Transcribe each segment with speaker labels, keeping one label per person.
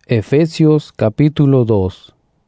Speaker 1: Efesios capítulo 2.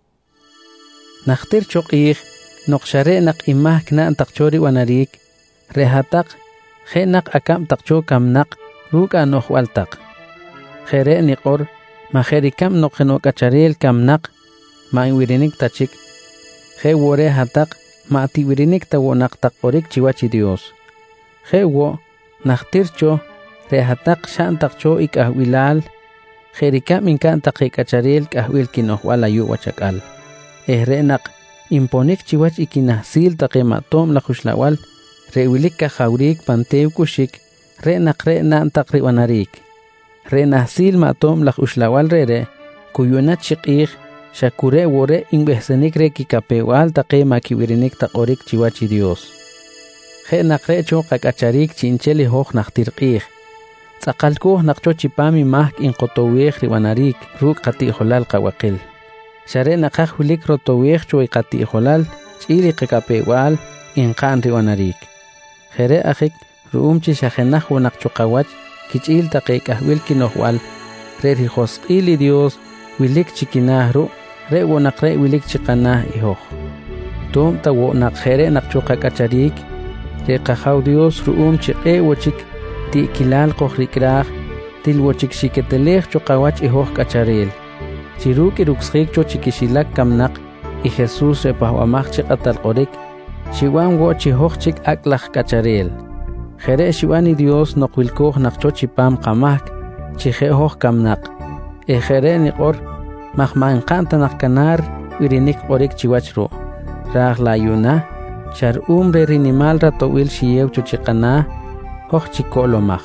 Speaker 1: Nakhtir choqih noqshare naq imah kna taqchori wanarik rehatak khenak akam taqcho kamnak ruka nohwaltak khere niqor maherikam noqeno kacharel kamnak ma wirinik tachik khe wore hatak ma ti wirinik tawonak taqorik chiwachi Dios khe wo nakhtircho rehatak shan taqcho ikahwilal Jericam inkan taqi kacharel kahwil kinohwala yu wachakal. Ehrenak imponik chiwach ikinahsil taqi matom la khuslawal rewilik kahawrik pantew kushik renak renan taqri wanarik. Renahsil matom la khuslawal rere kuyunat shiqih shakure wore inbehsenik re kikapewal taqi makiwirinik taqorik chiwachi Dios. Jenak recho kakacharik chincheli hoch nakhtirqih. Tzaqalkuh naqcho chipami mahk inqotowih riwanarik ruk qati holal qawaqil. Share naqaj hulik rotowih chuy qati holal ch'ili qikapewal inqan riwanarik. Jere ajik ruumchi shajenaj wanaqcho qawach kich'il taqi kahwil kinohwal re rijosq'ili Dios wilik chikinahru re wonaq re wilik chiqanah ihoj. Tom tawo naq jere naqcho qakacharik re qajaw Dios ruumchi qewochik ti kilal qohrikraj til wochik shiketelej choqawach ihoj kacharel chiruk iruksjik cho chikishilak kamnaq y Jesús repahwamaj chiqatal qorik shiwan wo chihoj chik aklaj kacharel jere shiwan Dios noqwilkoj naqcho chipam qamak chijehoj kamnaq jere niqor majmanqan tanaq kanar wirinik qorik chiwachro raj la yuna shar re rinimal ratowil shiyew cho chiqana Hoch chikolomach.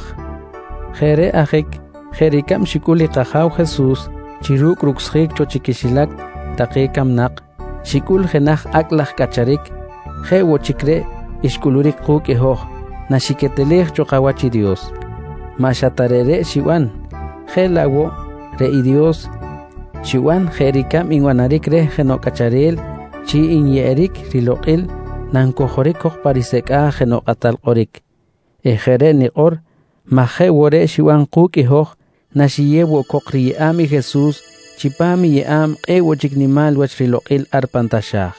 Speaker 1: Jere ajik, jerikam shikuli qajaw Jesús, chiruk ruksjik cho chikishilak, taqi kamnak, shikul jenaj aklaj kacharik, je wochikre, ishkulurik quk ihoj, nashiketelej cho qawachi Dios. Mashatarere shiwan, je lawo, re i Dios, shiwan jerikam inwanarik re jeno kacharel, chi inyerik riloqil, nankojorik hoj pariseka jeno qatal qorik. Ejere niqor maje wore shiwan quk ihoj nashiyewo kokri ami Jesús chipami yeam qewo chiknimal wachriloqil arpantashaj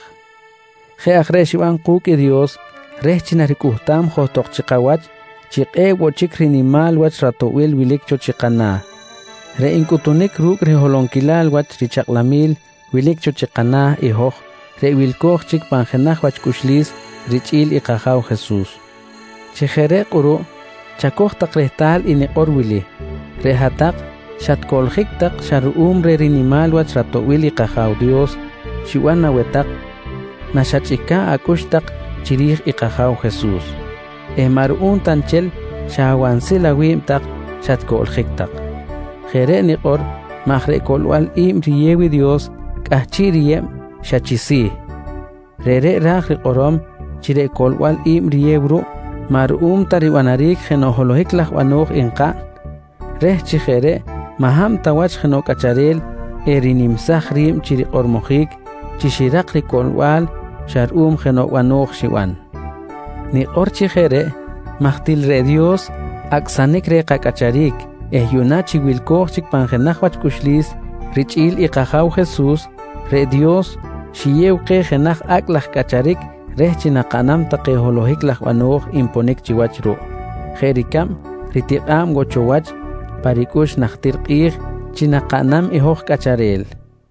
Speaker 1: je ajre shiwan quk Dios rehchinarikuhtam jotoq chiqawach chiqewo chikrinimal wach ratowil wilik cho chiqana re inkutunik ruk riholonquilal wach richaqlamil wilik cho chiqana ihoj re wilkoj chik panjenaj wach kushlis rich'il iqajaw Jesús Chejere quru chakoj taqrehtal iniqor wili rehatak shatkoljik taq sharuum re rinimal wach ratowil iqajaw Dios shiwan nawetak nashachika akush taq chirij iqajaw Jesús maruun tanchel shawansil awim taq shatkoljik taq jere niqor majre kolwal im riyewi Dios k'ajchi riyem shachisi rere raj riqorom chire kolwal im riyewru tariwanarik jenoholohik lajwanoj inqa rej chijere maham tawach jeno kacharel erinimsaj rim chiriqormojik chishiraq rikolwal sharum jenowanoj shiwan niqor chijere majtil re Dios aksanik re qakacharik yuna chiwilkoj chik panjenaj wach kushlis rich'il iqajaw Jesús re Dios shiyew qe jenaj aklaj kacharik Reh chinaqanam taqeholohik lajwanoj imponik chiwachru. Jerikam ritiqam gochowach parikush nakhtirqih chinaqanam ihoj kacharel.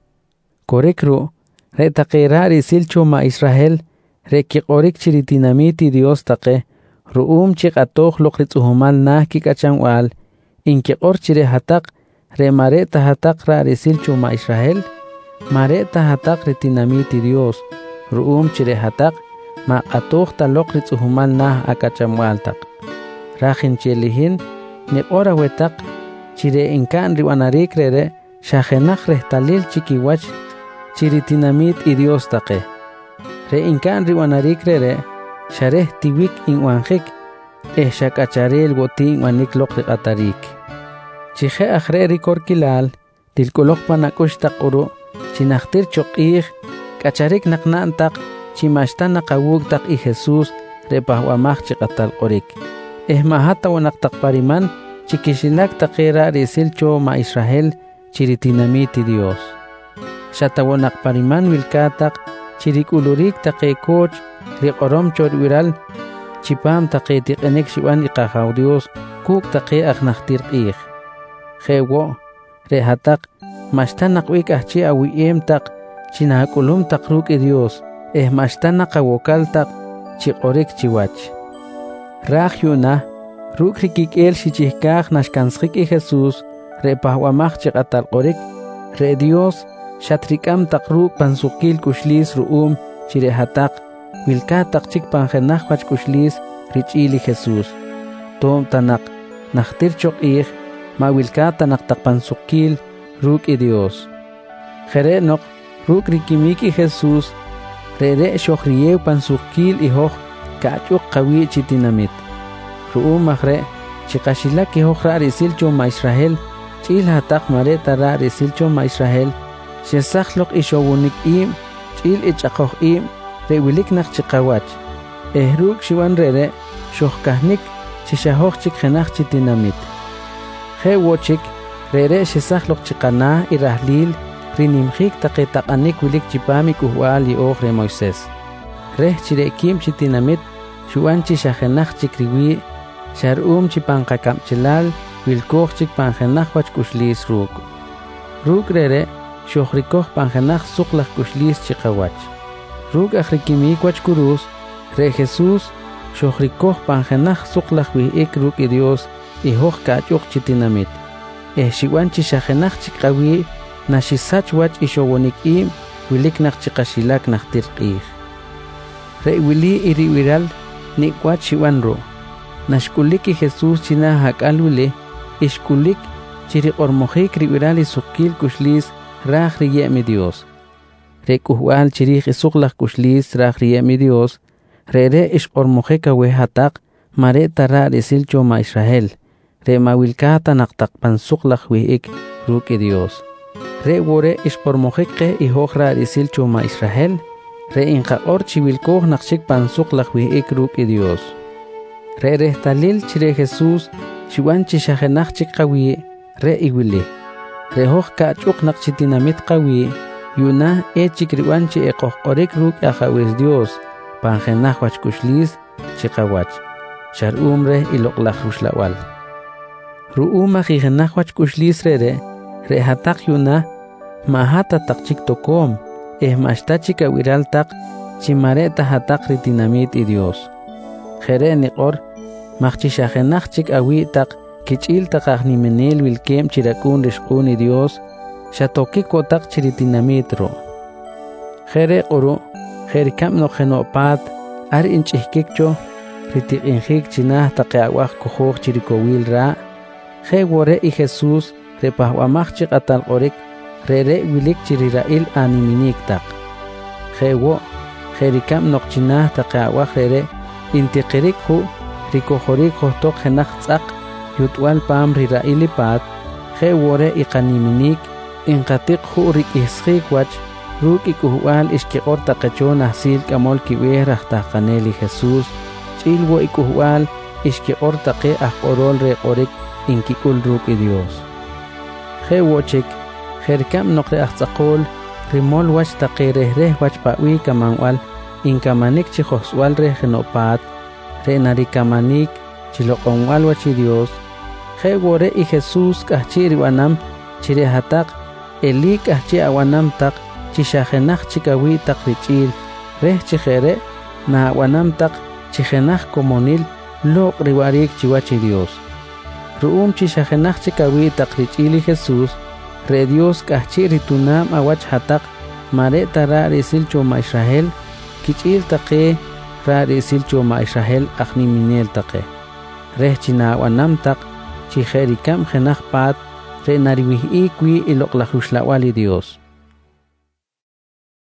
Speaker 1: Korikru re taqera risilcho ma Israel re kiqorik chiritinamiti Dios taqe ruum chiqatoj loqritzuhumal nah kikachanwal inkiqor chire hataq re mare tahataq ra risilcho ma Israel mare tahataq ritinamiti Dios ruum chire hataq ma qatoj taloq ritzuhumal nah akachamwaltaq rajin chelihin niqora wetaq chire inkan riwanarik rere shajenaj rehtalil chikiwach chiritinamit i Dios taqe re inkan riwanarik rere shareh tiwik inwanjik shakacharel woti inwanik loq riqatarik chije ajre rikor kilal tilkolok panakush taquru chinajtir choq'ij k'acharik naqnan taq chimashtan naqawuk taq i Jesús repahwamaj chiqatal qorik mahata wanaq taq pariman chikishilak taqera risilcho ma Israel chiritinamiti Dios. Shatawonak pariman wilkatak chirik ulurik taqe coach riqorom chor viral chipam taqe tiqenek shiwan iqahaw Dios kuk taqe akhnaqtir qih. Jewo rehatak mashtanak wik ahchi awiem tak chinakulum taqruk Dios mashtanak awokal tak chiqorik chiwach. Rahyuna rukrikik el shichihkaj nashkanskik Jesús repahwamaj chiqatal qorik re Dios shatrikam taqruk pansukil kushlis ruum chirehatak wilkatak chik panjenaj wach kushlis richili Jesús tom tanak nahtir choqih ma wilkatanak tak pansukil ruk Dios jere nok ruk rikimiki Jesús re shohriew pansukil ihoj kachuk qawi chitinamit ruum mahre chiqashilak ihoj ra risil choma Israel chil hatak mare tara risil choma Israel shesakhlok ishowunik im chil ichaqoj im rewilik nak chiqawach ruk shiwan re shohkahnik chishahoj chik jenaj chitinamit jewochik re shesakhlok chiqana irahlil rinimjik taqetaqanik wilik chipami kuhwal ioj re Moisés chirekim chitinamit shuan chishajenaj chikriwi sharum chipanqakamchilal wilkoj chik panjenaj wach kushlis ruk re shohrikoj panjenaj suqlaj kushlis chiqawach ruk ajrikimik wach kurus re Jesús shohrikoj panjenaj suqlaj wihik ruk Dios ihoj kachuk chitinamit shiwan chishajenaj chiqawi nashisach wach ishowonik im wilik nak chiqashilak naqtir qih re wili iriwiral nikwach shiwan ro nashkulik Jesús china hakal wili ishkulik chiriqormojik riwiral isukil kushlis raj riyemi Dios re kuhwal chirij isuqlaj kushlis raj riyemi Dios re ishqormojik awehatak mare tara risil choma Israel re mawilkata naqtaq pansuqlaj wihik ruk Dios re wore ishqormojik ihoj ra risil choma Israel re inqaqor chiwilkoj naqchik pansuqlaj wihik ruk Dios re talil chire Jesús shiwan chishajenaj chik qawi re iwili re hoj kachuk naqchitinamit qawi yuna chikriwan chi eqojqorik ruk ajawis Dios panjenaj wach kushlis chiqawach sharum re iloqlaj rushlawal ruum ajijenaj wach kushlis re hatak yuna mahata tak chik tokom mashta chik awiral tak chimareta hatak ritinamit Dios jere niqor maqchishajenaj chik awi tak kich'il taqajnimenel wilkem chirakun rishqun Dios shatokiko tak chiritinamit ro jere quru jerikam no genopat ar inchihkikcho ritiqinjik chinaj taqeawaj kojoj chirikowil ra jewore Jesús repahwamaj chiqatal qorik re wilik chirirail animinik tak jewo jerikam noqchinaj taqeawaj re intiqirik hu rikojorik hojtok jenaj tz'aq yutwal pam rirailipat jewore iqaniminik inqatiq hu rik'isjik wach ruk ikuhwal ishkiqor taqechon ahsil k'amol kiwej rajtaqaneli Jesús ch'ilwo ikuhwal ishkiqor taqe ajq'orol re qorik inkik'ul ruk Dios jewochik jerkam noq re ajtz'aqol rimol wach taqe rejrej wach pa'wi kamanwal inkamanik chijoswal re jenopat re narikamanik chiloqonwal wach Dios jewore Jesús k'ajchi riwanam chirehatak elik k'ajchi awanam tak chishajenaj chikawi tak rich'il rej chijere nawanam tak chijenaj komonil loq riwarik chiwach Dios ruum chishajenaj chikawi tak rich'il Jesús re Dios k'ajchi ritunam awach hatak mare tara risil choma Israel kich'il taqe ra risil choma Israel ajniminel taqe rej chinawanam tak chijerikam jenaj pat re nariwih'ik wi iloqlaj rushlawal Dios